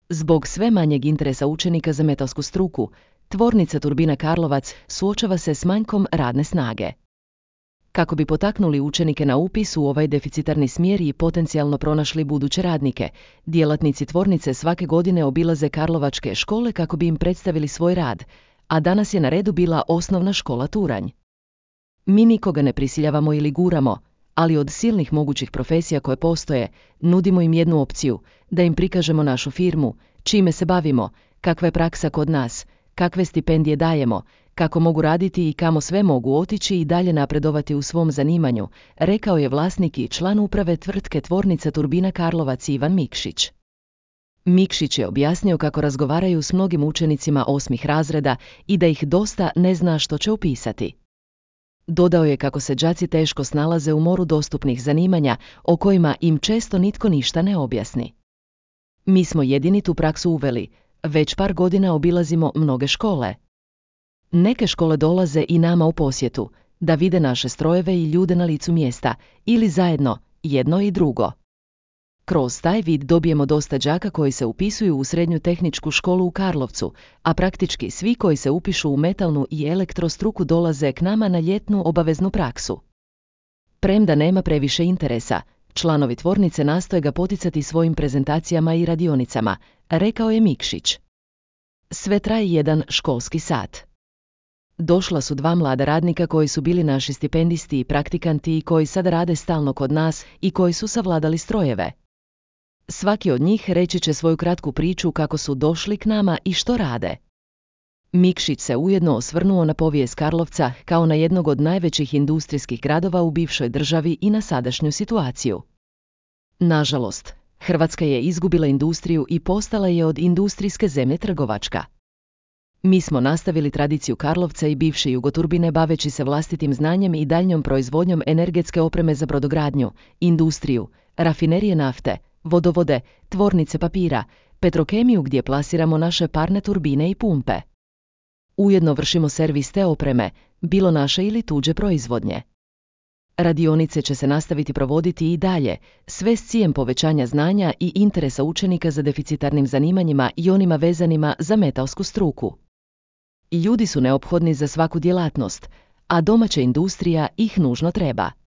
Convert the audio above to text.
Zbog sve manjeg interesa učenika za metalsku struku, tvornica Turbina Karlovac suočava se s manjkom radne snage. Kako bi potaknuli učenike na upis u ovaj deficitarni smjer i potencijalno pronašli buduće radnike, djelatnici tvornice svake godine obilaze karlovačke škole kako bi im predstavili svoj rad, a danas je na redu bila osnovna škola Turanj. Mi nikoga ne prisiljavamo ili guramo, ali od silnih mogućih profesija koje postoje, nudimo im jednu opciju, da im prikažemo našu firmu, čime se bavimo, kakva je praksa kod nas, kakve stipendije dajemo, kako mogu raditi i kamo sve mogu otići i dalje napredovati u svom zanimanju, rekao je vlasnik i član uprave tvrtke Tvornica Turbina Karlovac Ivan Mikšić. Mikšić je objasnio kako razgovaraju s mnogim učenicima 8. razreda i da ih dosta ne zna što će upisati. Dodao je kako se đaci teško snalaze u moru dostupnih zanimanja o kojima im često nitko ništa ne objasni. Mi smo jedini tu praksu uveli, već par godina obilazimo mnoge škole. Neke škole dolaze i nama u posjetu, da vide naše strojeve i ljude na licu mjesta, ili zajedno, jedno i drugo. Kroz taj vid dobijemo dosta đaka koji se upisuju u srednju tehničku školu u Karlovcu, a praktički svi koji se upišu u metalnu i elektrostruku dolaze k nama na ljetnu obaveznu praksu. Premda nema previše interesa, članovi tvornice nastoje ga poticati svojim prezentacijama i radionicama, rekao je Mikšić. Sve traje jedan školski sat. Došla su 2 mlada radnika koji su bili naši stipendisti i praktikanti i koji sad rade stalno kod nas i koji su savladali strojeve. Svaki od njih reći će svoju kratku priču kako su došli k nama i što rade. Mikšić se ujedno osvrnuo na povijest Karlovca kao na jednog od najvećih industrijskih gradova u bivšoj državi i na sadašnju situaciju. Nažalost, Hrvatska je izgubila industriju i postala je od industrijske zemlje trgovačka. Mi smo nastavili tradiciju Karlovca i bivše Jugoturbine baveći se vlastitim znanjem i daljnjom proizvodnjom energetske opreme za brodogradnju, industriju, rafinerije nafte, vodovode, tvornice papira, petrokemiju gdje plasiramo naše parne turbine i pumpe. Ujedno vršimo servis te opreme, bilo naše ili tuđe proizvodnje. Radionice će se nastaviti provoditi i dalje, sve s ciljem povećanja znanja i interesa učenika za deficitarnim zanimanjima i onima vezanima za metalsku struku. Ljudi su neophodni za svaku djelatnost, a domaća industrija ih nužno treba.